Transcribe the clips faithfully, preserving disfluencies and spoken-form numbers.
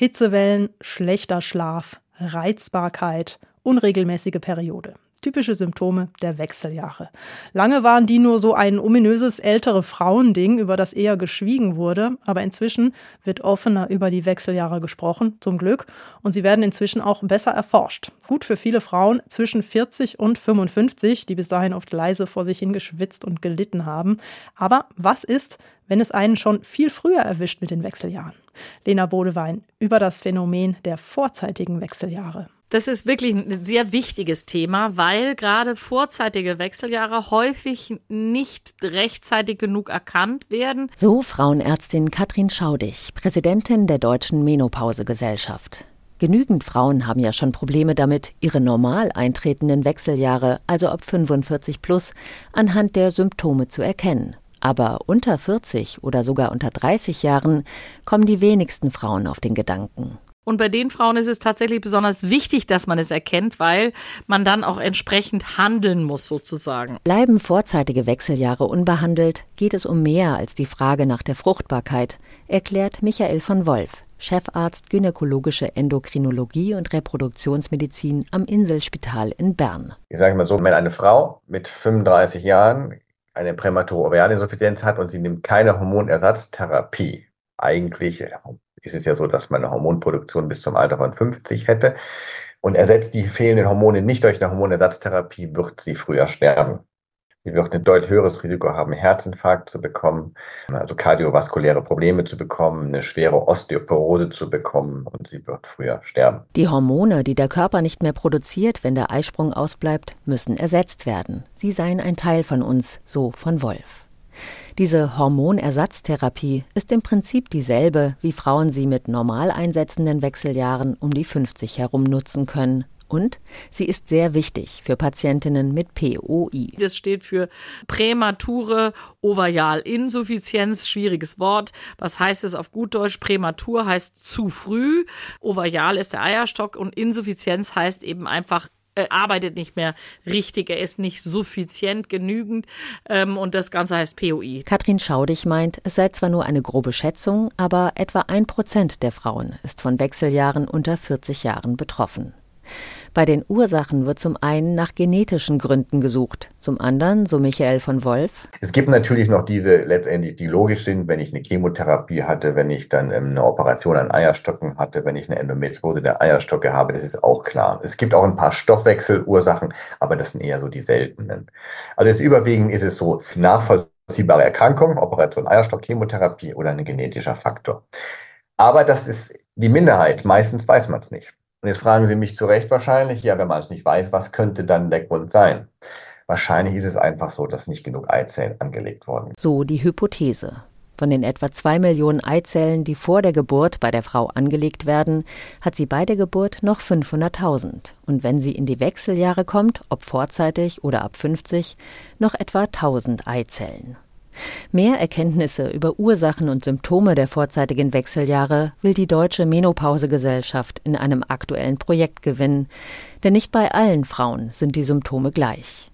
Hitzewellen, schlechter Schlaf, Reizbarkeit, unregelmäßige Periode. Typische Symptome der Wechseljahre. Lange waren die nur so ein ominöses ältere Frauending, über das eher geschwiegen wurde. Aber inzwischen wird offener über die Wechseljahre gesprochen, zum Glück. Und sie werden inzwischen auch besser erforscht. Gut für viele Frauen zwischen vierzig und fünfundfünfzig, die bis dahin oft leise vor sich hingeschwitzt und gelitten haben. Aber was ist, wenn es einen schon viel früher erwischt mit den Wechseljahren? Lena Bodewein über das Phänomen der vorzeitigen Wechseljahre. Das ist wirklich ein sehr wichtiges Thema, weil gerade vorzeitige Wechseljahre häufig nicht rechtzeitig genug erkannt werden. So Frauenärztin Katrin Schaudig, Präsidentin der Deutschen Menopausegesellschaft. Genügend Frauen haben ja schon Probleme damit, ihre normal eintretenden Wechseljahre, also ab fünfundvierzig plus, anhand der Symptome zu erkennen. Aber unter vierzig oder sogar unter dreißig Jahren kommen die wenigsten Frauen auf den Gedanken. Und bei den Frauen ist es tatsächlich besonders wichtig, dass man es erkennt, weil man dann auch entsprechend handeln muss sozusagen. Bleiben vorzeitige Wechseljahre unbehandelt, geht es um mehr als die Frage nach der Fruchtbarkeit, erklärt Michael von Wolf, Chefarzt gynäkologische Endokrinologie und Reproduktionsmedizin am Inselspital in Bern. Ich sage mal so, wenn eine Frau mit fünfunddreißig Jahren eine prämature Ovarieninsuffizienz hat und sie nimmt keine Hormonersatztherapie, eigentlich ist es ja so, dass man eine Hormonproduktion bis zum Alter von fünfzig hätte und ersetzt die fehlenden Hormone nicht durch eine Hormonersatztherapie, wird sie früher sterben. Sie wird ein deutlich höheres Risiko haben, Herzinfarkt zu bekommen, also kardiovaskuläre Probleme zu bekommen, eine schwere Osteoporose zu bekommen und sie wird früher sterben. Die Hormone, die der Körper nicht mehr produziert, wenn der Eisprung ausbleibt, müssen ersetzt werden. Sie seien ein Teil von uns, so von Wolf. Diese Hormonersatztherapie ist im Prinzip dieselbe, wie Frauen sie mit normal einsetzenden Wechseljahren um die fünfzig herum nutzen können. Und sie ist sehr wichtig für Patientinnen mit P O I. Das steht für prämature Ovarialinsuffizienz, schwieriges Wort. Was heißt es auf gut Deutsch? Prämatur heißt zu früh, ovarial ist der Eierstock und Insuffizienz heißt eben einfach, er arbeitet nicht mehr richtig, er ist nicht suffizient genügend ähm, und das Ganze heißt P O I. Katrin Schaudig meint, es sei zwar nur eine grobe Schätzung, aber etwa ein Prozent der Frauen ist von Wechseljahren unter vierzig Jahren betroffen. Bei den Ursachen wird zum einen nach genetischen Gründen gesucht, zum anderen, so Michael von Wolf. Es gibt natürlich noch diese letztendlich, die logisch sind, wenn ich eine Chemotherapie hatte, wenn ich dann eine Operation an Eierstocken hatte, wenn ich eine Endometriose der Eierstöcke habe, das ist auch klar. Es gibt auch ein paar Stoffwechselursachen, aber das sind eher so die seltenen. Also das überwiegend ist es so nachvollziehbare Erkrankungen, Operation Eierstock, Chemotherapie oder ein genetischer Faktor. Aber das ist die Minderheit, meistens weiß man es nicht. Und jetzt fragen Sie mich zu Recht wahrscheinlich, ja, wenn man es nicht weiß, was könnte dann der Grund sein? Wahrscheinlich ist es einfach so, dass nicht genug Eizellen angelegt wurden. So die Hypothese. Von den etwa zwei Millionen Eizellen, die vor der Geburt bei der Frau angelegt werden, hat sie bei der Geburt noch fünfhunderttausend. Und wenn sie in die Wechseljahre kommt, ob vorzeitig oder ab fünfzig, noch etwa tausend Eizellen. Mehr Erkenntnisse über Ursachen und Symptome der vorzeitigen Wechseljahre will die Deutsche Menopausegesellschaft in einem aktuellen Projekt gewinnen, denn nicht bei allen Frauen sind die Symptome gleich.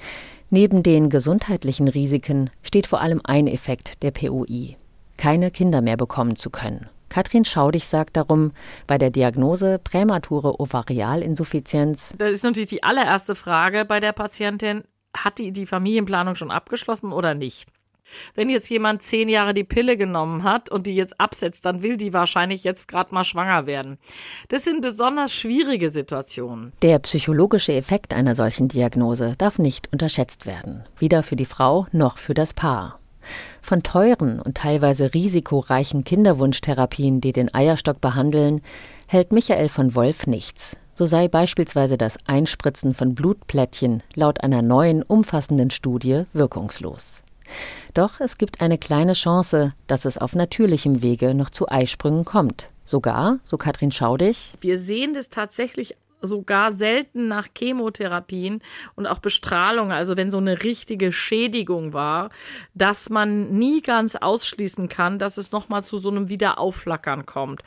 Neben den gesundheitlichen Risiken steht vor allem ein Effekt der P O I: keine Kinder mehr bekommen zu können. Katrin Schaudig sagt darum, bei der Diagnose prämature Ovarialinsuffizienz: Das ist natürlich die allererste Frage bei der Patientin, hat die die Familienplanung schon abgeschlossen oder nicht? Wenn jetzt jemand zehn Jahre die Pille genommen hat und die jetzt absetzt, dann will die wahrscheinlich jetzt gerade mal schwanger werden. Das sind besonders schwierige Situationen. Der psychologische Effekt einer solchen Diagnose darf nicht unterschätzt werden. Weder für die Frau noch für das Paar. Von teuren und teilweise risikoreichen Kinderwunschtherapien, die den Eierstock behandeln, hält Michael von Wolf nichts. So sei beispielsweise das Einspritzen von Blutplättchen laut einer neuen, umfassenden Studie wirkungslos. Doch es gibt eine kleine Chance, dass es auf natürlichem Wege noch zu Eisprüngen kommt. Sogar, so Katrin Schaudig: Wir sehen das tatsächlich sogar selten nach Chemotherapien und auch Bestrahlung, also wenn so eine richtige Schädigung war, dass man nie ganz ausschließen kann, dass es nochmal zu so einem Wiederaufflackern kommt.